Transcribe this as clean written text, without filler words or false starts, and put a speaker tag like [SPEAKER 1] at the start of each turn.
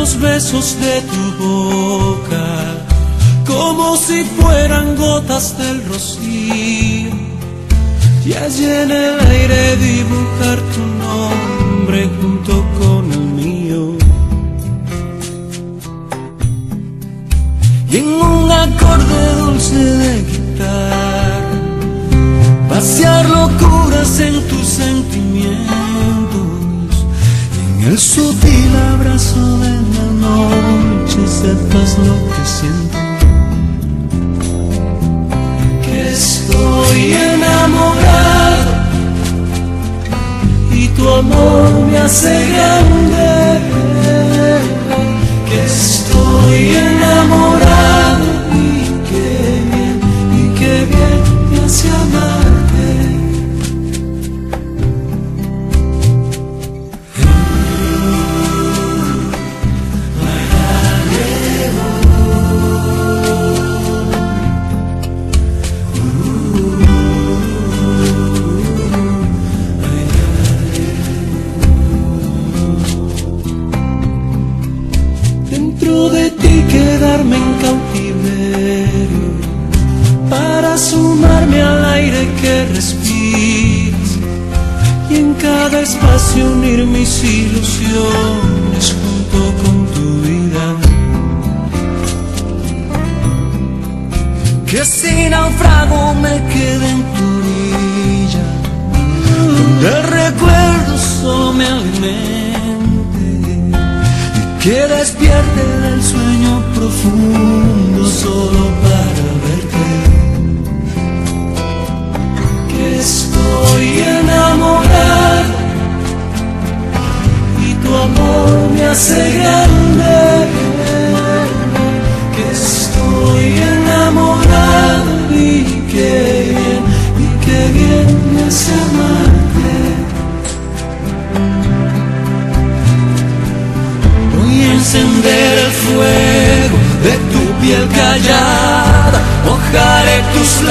[SPEAKER 1] los besos de tu boca, como si fueran gotas del rocío, y allí en el aire dibujar tu nombre junto con el mío. Y en un acorde dulce de guitarra, pasear locuras en tus sentimientos, y en el sutil abrazo de la noche sepas lo que siento. Que estoy enamorado y tu amor me hace grande. Que estoy enamorado y qué bien me hace amarte. Dentro de ti quedarme en cautiverio, para sumarme al aire que respiras, y en cada espacio unir mis ilusiones junto con tu vida. Que si naufrago me quede en tu orilla, donde el recuerdo solo me alimente, y que despierte del sueño profundo solo para verte. Que estoy enamorado y tu amor me hace grande. Que estoy enamorado y qué bien me hace amarte. Voy a encender el fuego de tu piel callada, mojaré tus